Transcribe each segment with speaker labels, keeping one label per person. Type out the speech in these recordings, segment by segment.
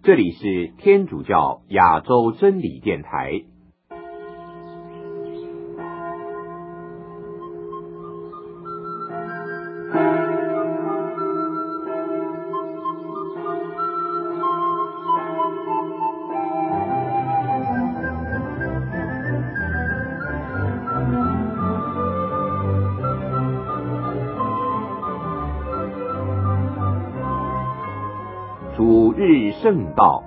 Speaker 1: 这里是天主教亚洲真理电台。主日圣道，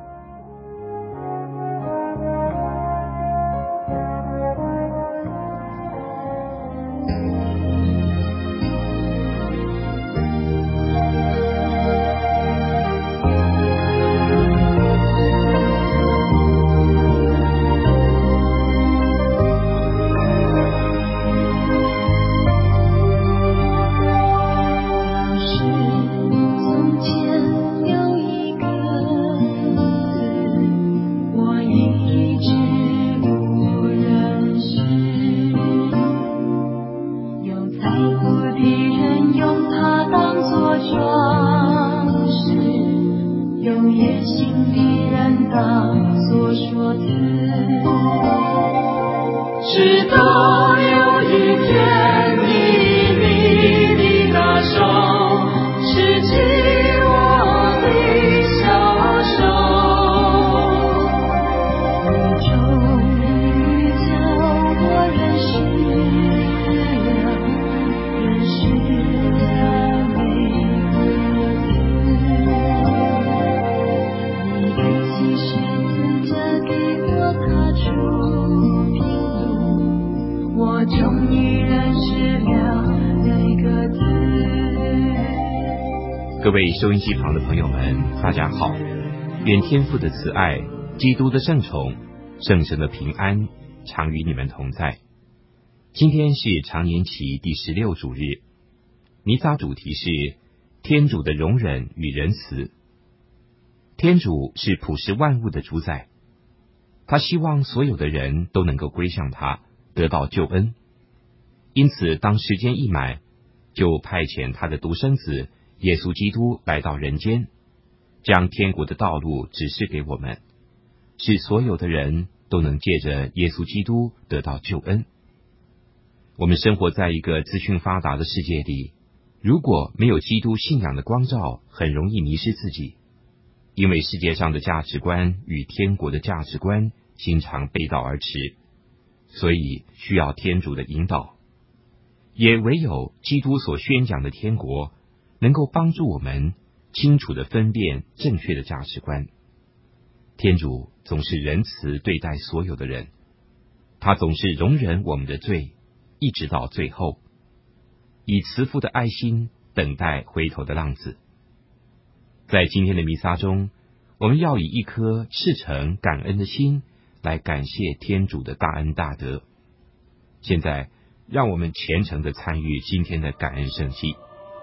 Speaker 2: 各位收音机旁的朋友们，大家好！愿天父的慈爱、基督的圣宠、圣神的平安常与你们同在。今天是常年期第16主日，弥撒主题是天主的容忍与仁慈。天主是普世万物的主宰，他希望所有的人都能够归向他，得到救恩。因此，当时间一满，就派遣他的独生子耶稣基督来到人间，将天国的道路指示给我们，使所有的人都能借着耶稣基督得到救恩。我们生活在一个资讯发达的世界里，如果没有基督信仰的光照，很容易迷失自己，因为世界上的价值观与天国的价值观经常背道而驰，所以需要天主的引导。也唯有基督所宣讲的天国能够帮助我们清楚地分辨正确的价值观。天主总是仁慈对待所有的人，他总是容忍我们的罪，一直到最后，以慈父的爱心等待回头的浪子。在今天的弥撒中，我们要以一颗赤诚感恩的心来感谢天主的大恩大德。现在让我们虔诚地参与今天的感恩圣祭。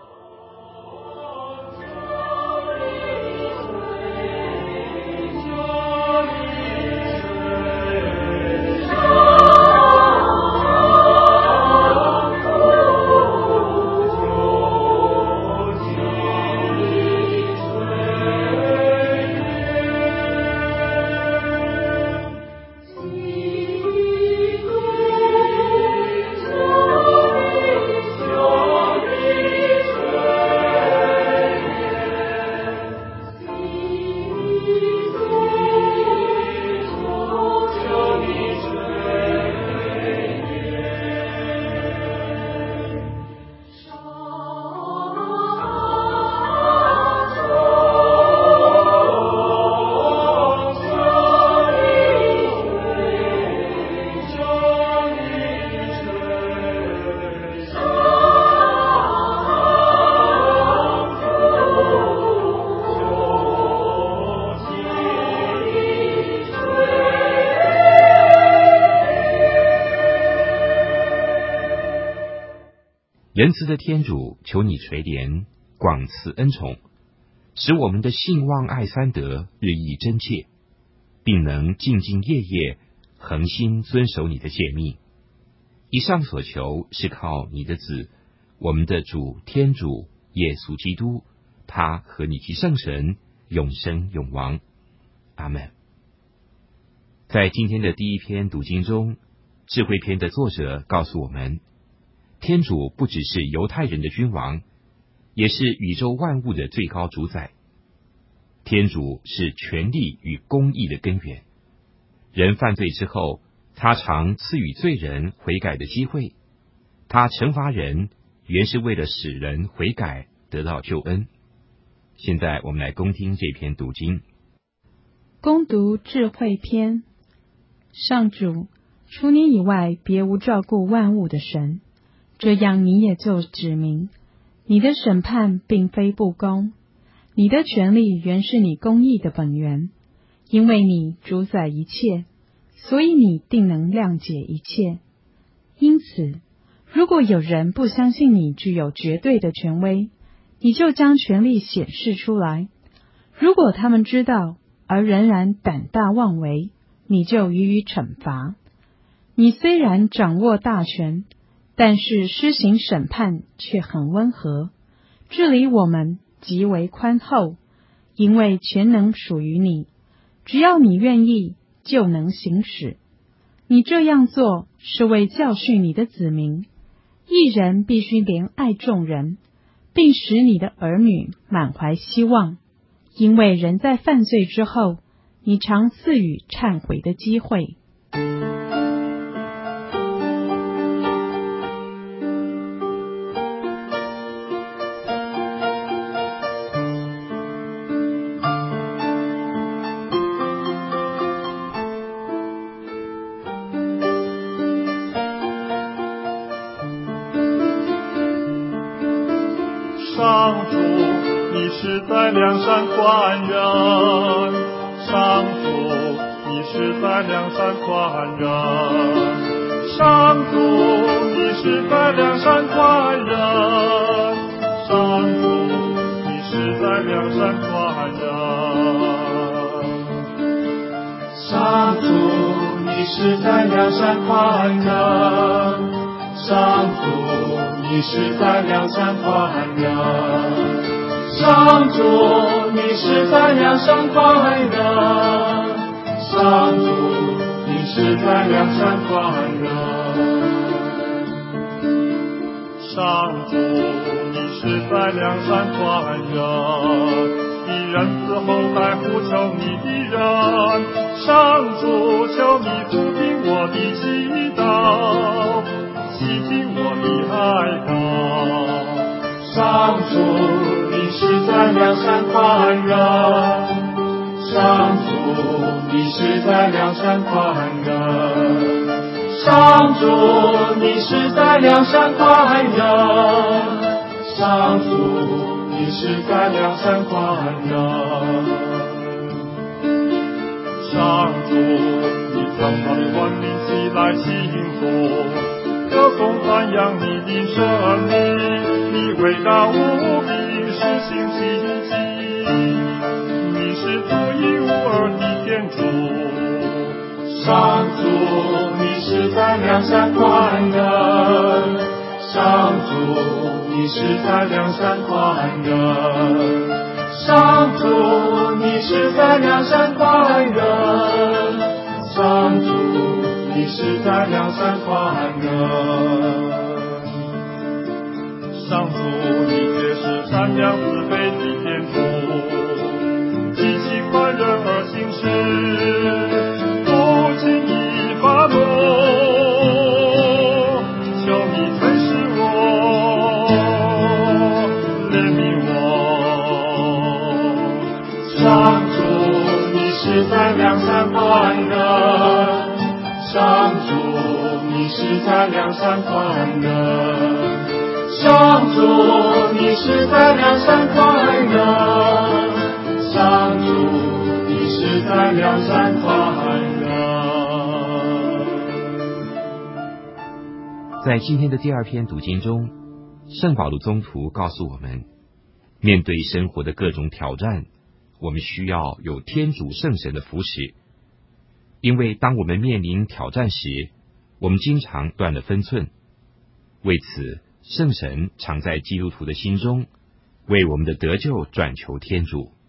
Speaker 2: 仁慈的天主，求你垂怜，广赐恩宠，使我们的信望爱三德日益真切，并能兢兢业业恒心遵守你的诫命。以上所求是靠你的子，我们的主天主耶稣基督，他和你及圣神永生永王。 阿们。在今天的第一篇读经中，智慧篇的作者告诉我们，天主不只是犹太人的君王，也是宇宙万物的最高主宰。天主是权力与公义的根源。人犯罪之后，他常赐予罪人悔改的机会。他惩罚人，原是为了使人悔改，得到救恩。现在我们来恭听这篇读经。
Speaker 3: 恭读智慧篇。上主，除你以外，别无照顾万物的神，这样你也就指明，你的审判并非不公，你的权力原是你公义的本源，因为你主宰一切，所以你定能谅解一切。因此，如果有人不相信你具有绝对的权威，你就将权力显示出来；如果他们知道而仍然胆大妄为，你就予以惩罚。你虽然掌握大权，但是施行审判却很温和，治理我们极为宽厚，因为全能属于你，只要你愿意，就能行使。你这样做是为教训你的子民，一人必须怜爱众人，并使你的儿女满怀希望，因为人在犯罪之后，你常赐予忏悔的机会。
Speaker 4: 上主，你是在梁山宽仁，上主，你是在梁山宽仁，上主，你是在梁山宽仁，上主，你是在梁山宽仁，上主，你是在梁山宽仁，上主，你是在梁山宽仁，上主，你是在梁山宽仁，上主，你是在梁山宽仁，上主，你是在梁山宽仁，一人伺候在乎求你的人，上主，求你抚听我的祈祷，细听我的哀告。上主，你是在梁山宽仁，上主，你是在梁山宽仁，上主，你是在梁山宽仁，上主，你是在梁山宽仁，上主，你将他的万民起来庆祝，歌颂赞扬你的圣名，你伟大无比，施行奇迹，你是独一无二的天主。上主，你是在梁山宽仁，上主，你是在梁山宽仁，上主，你是在梁山宽仁，上主，你是在梁山宽仁，上主，你却是善良慈悲的天主，极其宽仁而行事，不轻易发怒，求你垂视我，怜悯我。上主，你是在梁山宽仁，上主，你是在梁山宽仁，上主，你是在梁山宽仁，上主，你是在梁山宽仁。
Speaker 2: 在今天的第二篇读经中，圣保禄宗徒告诉我们，面对生活的各种挑战，我们需要有天主圣神的扶持。因为当我们面临挑战时，我们经常断了分寸。为此，圣神常在基督徒的心中为我们的得救转求天主，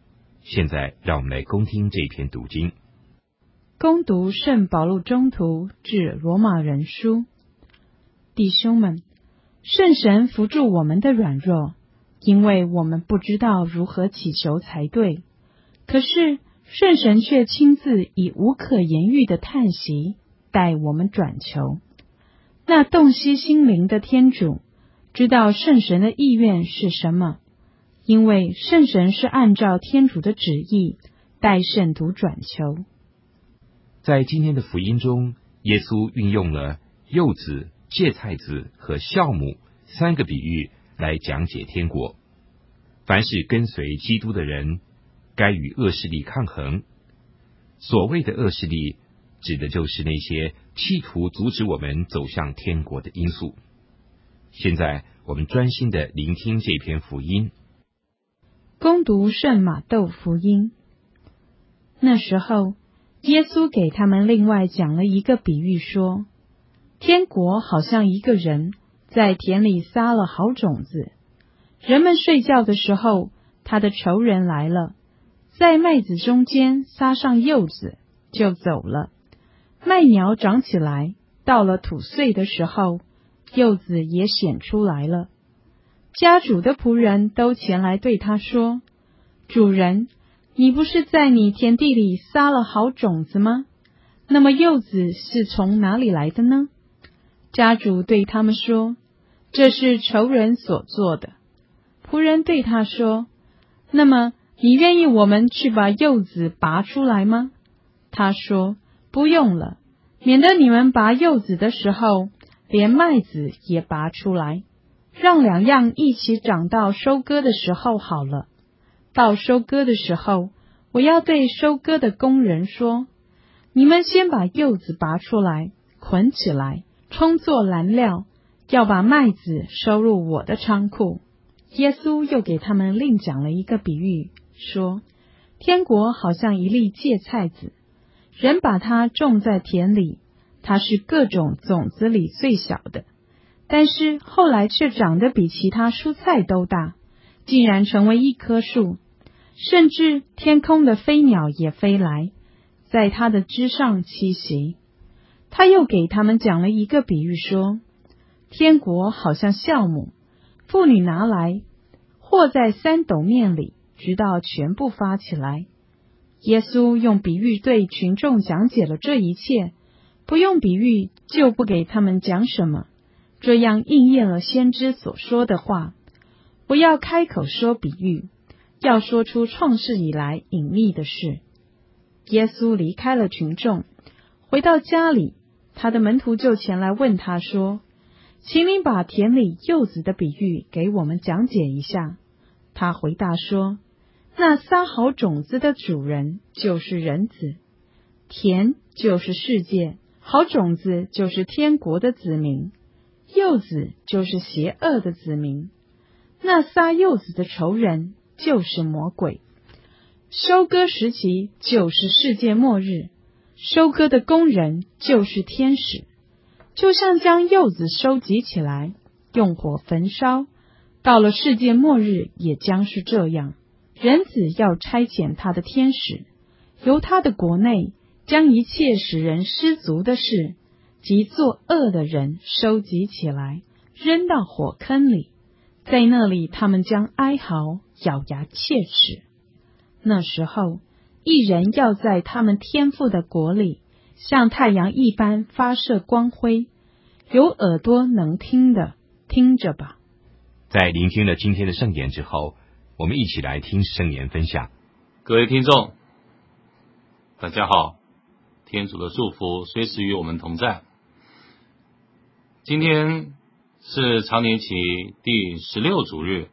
Speaker 2: 现在让我们来恭听这篇读经。
Speaker 3: 恭读圣保禄中途致罗马人书。弟兄们，圣神扶助我们的软弱，因为我们不知道如何祈求才对，可是圣神却亲自以无可言喻的叹息代我们转求。那洞悉心灵的天主知道圣神的意愿是什么，因为圣神是按照天主的旨意代圣徒转求。
Speaker 2: 在今天的福音中，耶稣运用了柚子、芥菜子和酵母三个比喻来讲解天国。凡是跟随基督的人，该与恶势力抗衡。所谓的恶势力，指的就是那些企图阻止我们走向天国的因素。现在我们专心的聆听这篇福音。
Speaker 3: 恭读圣马窦福音。那时候，耶稣给他们另外讲了一个比喻，说，天国好像一个人在田里撒了好种子，人们睡觉的时候，他的仇人来了，在麦子中间撒上柚子，就走了。麦苗长起来，到了吐穗的时候，柚子也显出来了。家主的仆人都前来对他说，主人，你不是在你田地里撒了好种子吗？那么柚子是从哪里来的呢？家主对他们说，这是仇人所做的。仆人对他说，那么你愿意我们去把柚子拔出来吗？他说，不用了，免得你们拔柚子的时候，连麦子也拔出来，让两样一起长到收割的时候好了。到收割的时候，我要对收割的工人说，你们先把柚子拔出来，捆起来，充作燃料，要把麦子收入我的仓库。耶稣又给他们另讲了一个比喻，说，天国好像一粒芥菜子，人把它种在田里，它是各种种子里最小的，但是后来却长得比其他蔬菜都大，竟然成为一棵树，甚至天空的飞鸟也飞来，在它的枝上栖息。他又给他们讲了一个比喻，说，天国好像酵母，妇女拿来和在3斗面里，直到全部发起来。耶稣用比喻对群众讲解了这一切，不用比喻就不给他们讲什么，这样应验了先知所说的话，不要开口说比喻，要说出创世以来隐秘的事。耶稣离开了群众，回到家里，他的门徒就前来问他说，请你把田里柚子的比喻给我们讲解一下。他回答说，那撒好种子的主人就是人子，田就是世界，好种子就是天国的子民，柚子就是邪恶的子民，那撒柚子的仇人就是魔鬼。收割时期就是世界末日，收割的工人就是天使。就像将柚子收集起来，用火焚烧，到了世界末日也将是这样。人子要差遣他的天使，由他的国内将一切使人失足的事及作恶的人收集起来，扔到火坑里，在那里他们将哀嚎，咬牙切齿。那时候，一人要在他们天父的国里，像太阳一般发射光辉。有耳朵能听的，听着吧。
Speaker 2: 在聆听了今天的圣言之后，我们一起来听圣言分享。
Speaker 5: 各位听众，大家好，天主的祝福随时与我们同在。今天是常年期第16主日，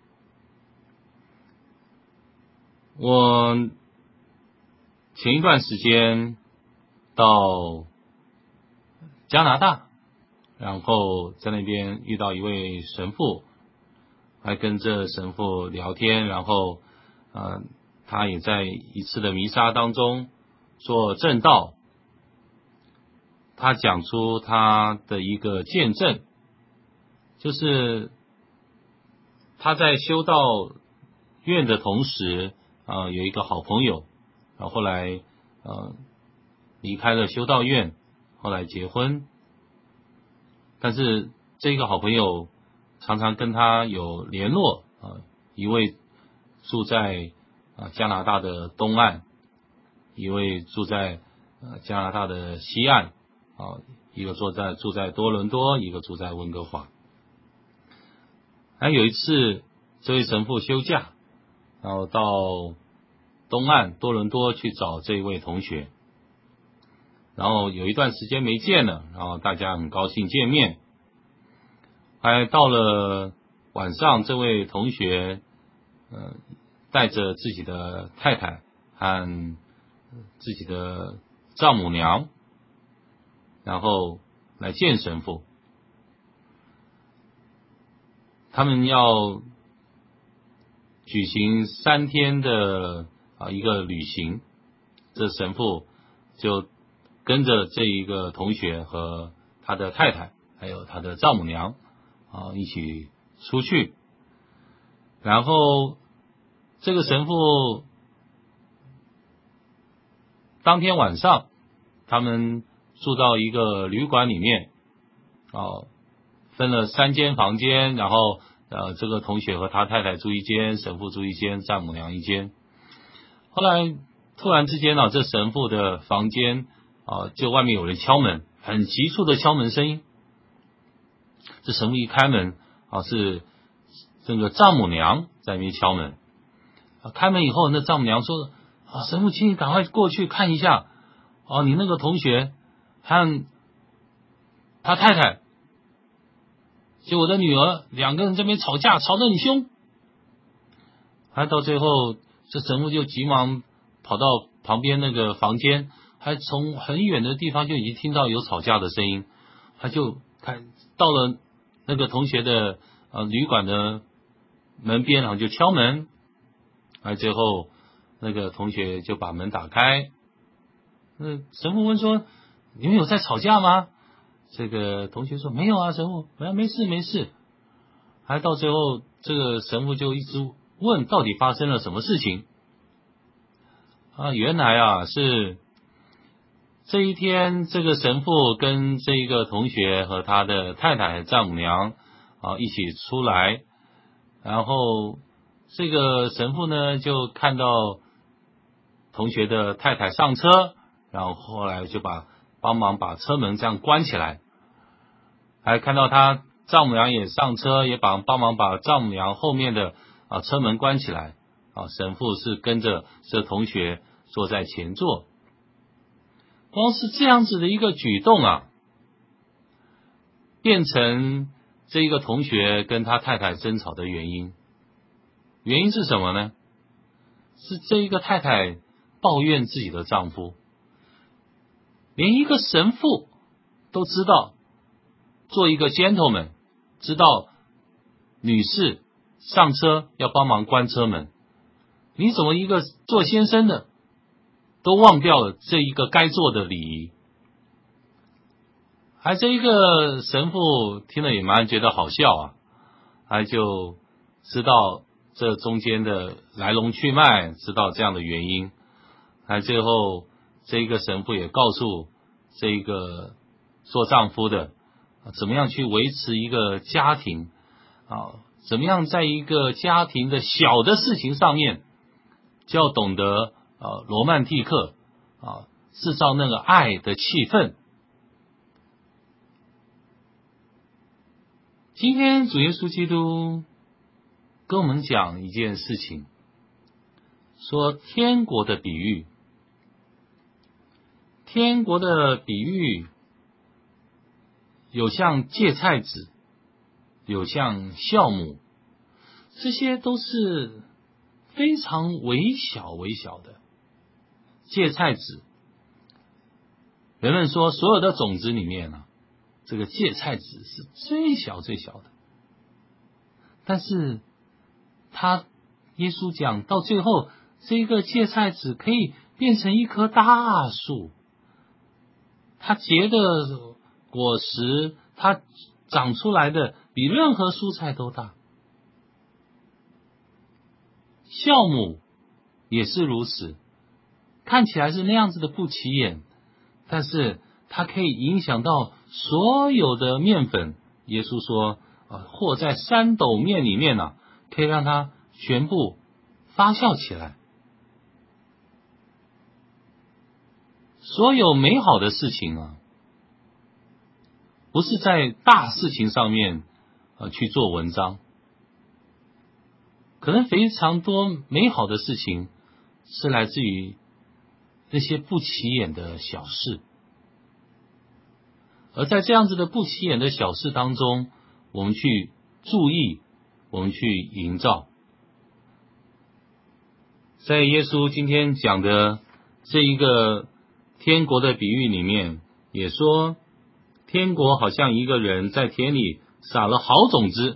Speaker 5: 我前一段时间到加拿大，然后在那边遇到一位神父，还跟这神父聊天，然后他也在一次的弥撒当中做证道，他讲出他的一个见证，就是他在修道院的同时， 有一个好朋友，然后后来离开了修道院，后来结婚。但是这个好朋友常常跟他有联络一位住在加拿大的东岸，一位住在加拿大的西岸一个住在多伦多，一个住在温哥华。有一次这位神父休假，然后到东岸多伦多去找这位同学，然后有一段时间没见了，然后大家很高兴见面。到了晚上，这位同学带着自己的太太和自己的丈母娘，然后来见神父。他们要举行3天的一个旅行，这神父就跟着这一个同学和他的太太还有他的丈母娘一起出去。然后这个神父当天晚上他们住到一个旅馆里面分了3间房间，然后这个同学和他太太住一间，神父住一间，丈母娘一间。后来突然之间这神父的房间就外面有人敲门，很急促的敲门声音。这神父一开门是这个丈母娘在那边敲门。开门以后，那丈母娘说神父，请你赶快过去看一下你那个同学和他太太就我的女儿2个人这边吵架，吵得很凶。到最后这神父就急忙跑到旁边那个房间，还从很远的地方就已经听到有吵架的声音，他就到了那个同学的旅馆的门边，然后就敲门。最后那个同学就把门打开。神父问说，你们有在吵架吗？这个同学说没有啊，神父，没事没事。到最后这个神父就一直问到底发生了什么事情。原来是这一天这个神父跟这一个同学和他的太太丈母娘一起出来，然后这个神父呢就看到同学的太太上车，然后后来就帮忙把车门这样关起来，还看到他丈母娘也上车，也帮忙把丈母娘后面的车门关起来。神父是跟着这同学坐在前座。光是这样子的一个举动变成这一个同学跟他太太争吵的原因。原因是什么呢？是这一个太太抱怨自己的丈夫。连一个神父都知道做一个 gentleman， 知道女士上车要帮忙关车门，你怎么一个做先生的都忘掉了这一个该做的礼仪？这一个神父听了也蛮觉得好笑还就知道这中间的来龙去脉，知道这样的原因。最后这一个神父也告诉这一个做丈夫的怎么样去维持一个家庭怎么样在一个家庭的小的事情上面就要懂得罗曼蒂克制造那个爱的气氛。今天主耶稣基督跟我们讲一件事情，说天国的比喻。天国的比喻有像芥菜籽，有像酵母，这些都是非常微小的。芥菜籽，人们说所有的种子里面这个芥菜籽是最小的。但是耶稣讲到最后，这个芥菜籽可以变成一棵大树，它结的果实，它长出来的比任何蔬菜都大。酵母也是如此，看起来是那样子的不起眼，但是它可以影响到所有的面粉。耶稣说和在3斗面里面可以让它全部发酵起来。所有美好的事情不是在大事情上面去做文章，可能非常多美好的事情是来自于那些不起眼的小事，而在这样子的不起眼的小事当中，我们去注意，我们去营造。在耶稣今天讲的这一个天国的比喻里面，也说天国好像一个人在田里撒了好种子，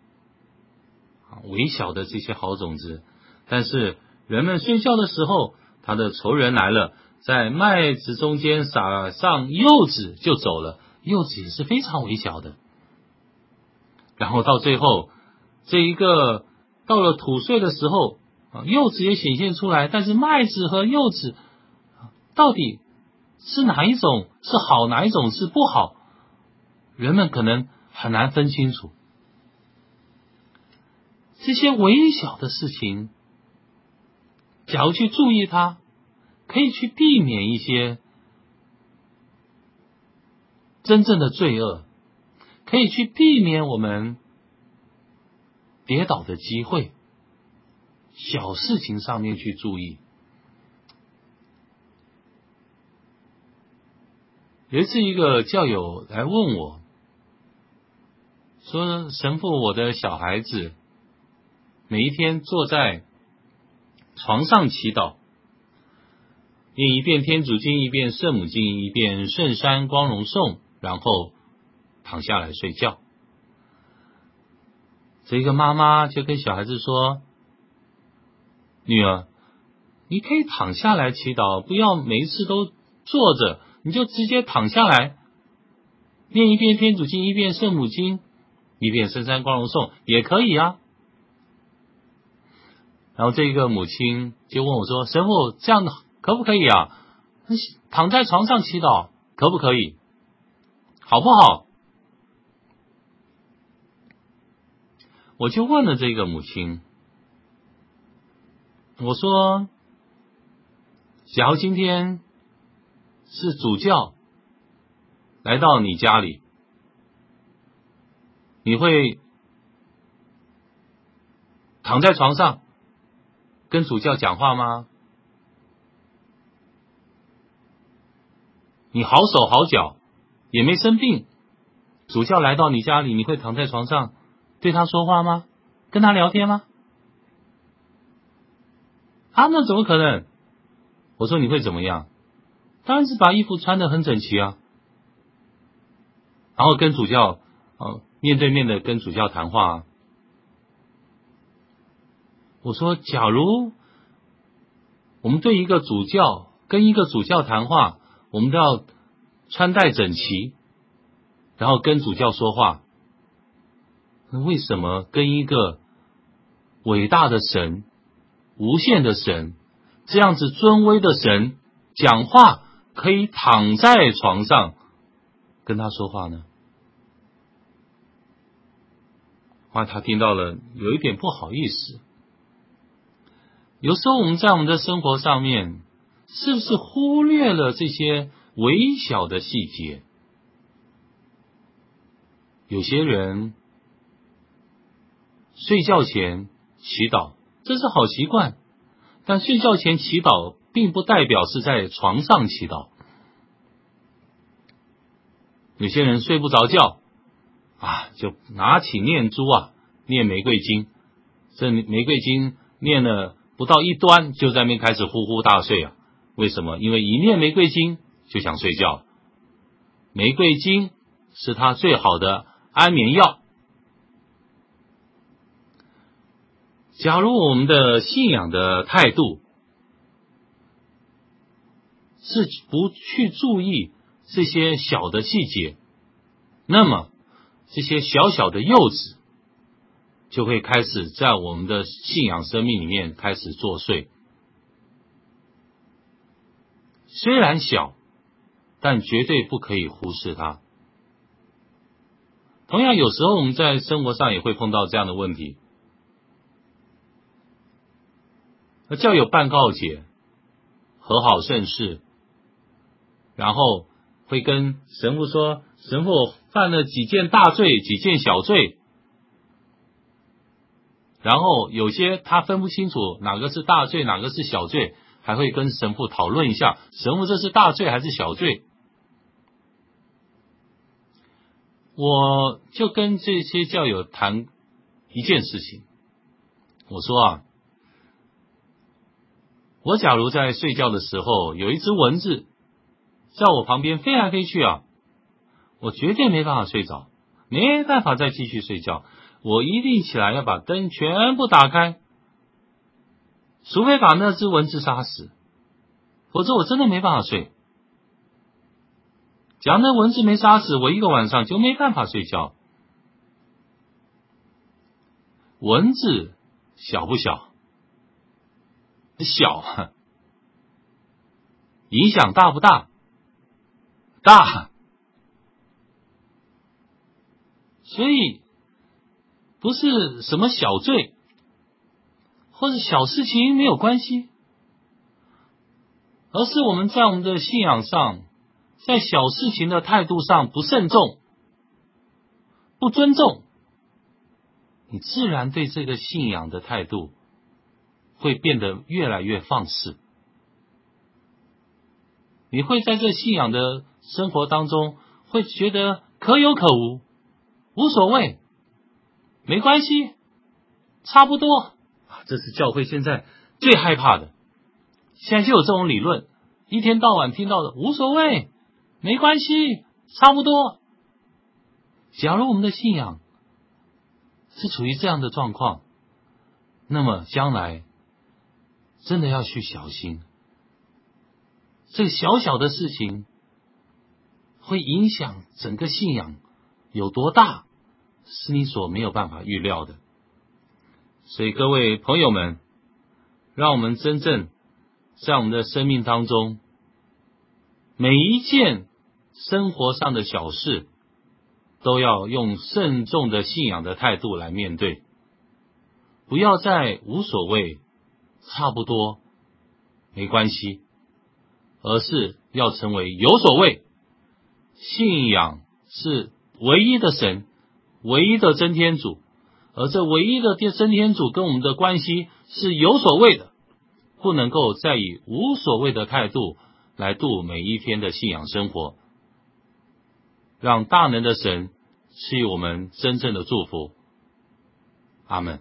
Speaker 5: 微小的这些好种子，但是人们睡觉的时候，他的仇人来了，在麦子中间撒上柚子就走了，柚子也是非常微小的。然后到最后，这一个到了土穗的时候，柚子也显现出来，但是麦子和柚子到底是哪一种是好，哪一种是不好，人们可能很难分清楚。这些微小的事情，假如去注意它，可以去避免一些真正的罪恶，可以去避免我们跌倒的机会。小事情上面去注意。有一次一个教友来问我，说神父，我的小孩子每一天坐在床上祈祷，念一遍天主经，一遍圣母经，一遍圣山光荣颂，然后躺下来睡觉。这个妈妈就跟小孩子说，女儿，你可以躺下来祈祷，不要每一次都坐着，你就直接躺下来，念一遍天主经，一遍圣母经，一遍圣山光荣颂也可以啊。然后这个母亲就问我说，神父，这样可不可以啊？躺在床上祈祷可不可以？好不好？我就问了这个母亲，我说，假如今天是主教来到你家里，你会躺在床上跟主教讲话吗？你好手好脚，也没生病，主教来到你家里，你会躺在床上对他说话吗？跟他聊天吗？那怎么可能？我说你会怎么样？当然是把衣服穿得很整齐啊，然后跟主教面对面的跟主教谈话啊。我说假如我们对一个主教跟一个主教谈话，我们都要穿戴整齐，然后跟主教说话，那为什么跟一个伟大的神、无限的神、这样子尊威的神讲话，可以躺在床上跟他说话呢？他听到了有一点不好意思。有时候我们在我们的生活上面，是不是忽略了这些微小的细节？有些人睡觉前祈祷，这是好习惯，但睡觉前祈祷并不代表是在床上祈祷。有些人睡不着觉就拿起念珠念玫瑰经，这玫瑰经念了不到一端，就在那边开始呼呼大睡为什么？因为一念玫瑰经就想睡觉，玫瑰经是他最好的安眠药。假如我们的信仰的态度是不去注意这些小的细节，那么这些小小的幼子就会开始在我们的信仰生命里面开始作祟。 虽然小，但绝对不可以忽视它。同样，有时候我们在生活上也会碰到这样的问题。教友办告解，和好圣事，然后会跟神父说，神父我犯了几件大罪，几件小罪，然后有些他分不清楚哪个是大罪，哪个是小罪，还会跟神父讨论一下，神父这是大罪还是小罪。我就跟这些教友谈一件事情，我说我假如在睡觉的时候有一只蚊子在我旁边飞来飞去我绝对没办法睡着，没办法再继续睡觉，我一定起来要把灯全部打开，除非把那只蚊子杀死，否则我真的没办法睡。只要那蚊子没杀死，我一个晚上就没办法睡觉。蚊子小不小？小。影响大不大？大。所以不是什么小罪或者小事情没有关系，而是我们在我们的信仰上，在小事情的态度上不慎重、不尊重，你自然对这个信仰的态度会变得越来越放肆。你会在这信仰的生活当中会觉得可有可无，无所谓，没关系，差不多。这是教会现在最害怕的，现在就有这种理论，一天到晚听到的无所谓，没关系，差不多。假如我们的信仰是处于这样的状况，那么将来真的要去小心，这个小小的事情会影响整个信仰有多大，是你所没有办法预料的。所以各位朋友们，让我们真正在我们的生命当中，每一件生活上的小事都要用慎重的信仰的态度来面对，不要再无所谓、差不多、没关系，而是要成为有所谓。信仰是唯一的神，唯一的真天主，而这唯一的真天主跟我们的关系是有所谓的，不能够再以无所谓的态度来度每一天的信仰生活。让大能的神赐予我们真正的祝福。阿们。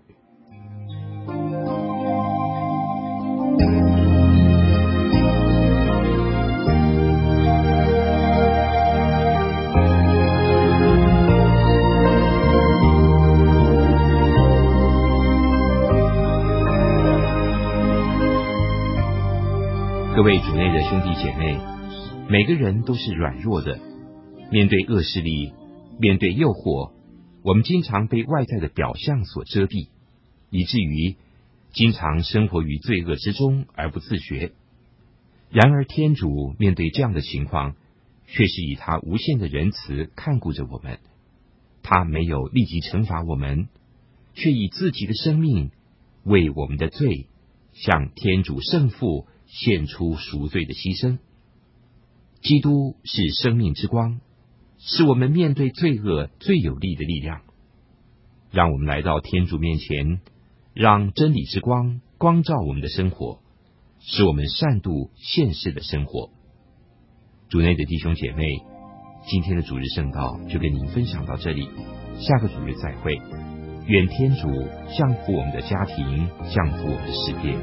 Speaker 2: 各位主内的兄弟姐妹，每个人都是软弱的，面对恶势力，面对诱惑，我们经常被外在的表象所遮蔽，以至于经常生活于罪恶之中而不自觉。然而天主面对这样的情况，却是以他无限的仁慈看顾着我们，他没有立即惩罚我们，却以自己的生命为我们的罪向天主圣父献出赎罪的牺牲。基督是生命之光，是我们面对罪恶最有力的力量。让我们来到天主面前，让真理之光光照我们的生活，使我们善度现世的生活。主内的弟兄姐妹，今天的主日圣道就跟您分享到这里，下个主日再会。愿天主降福我们的家庭，降福我们的世界。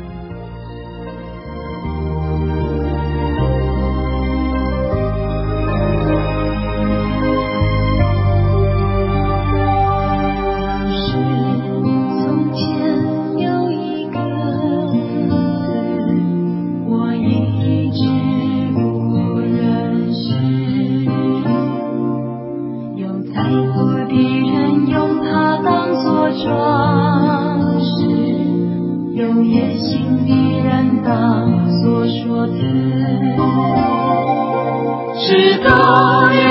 Speaker 6: 有野心知道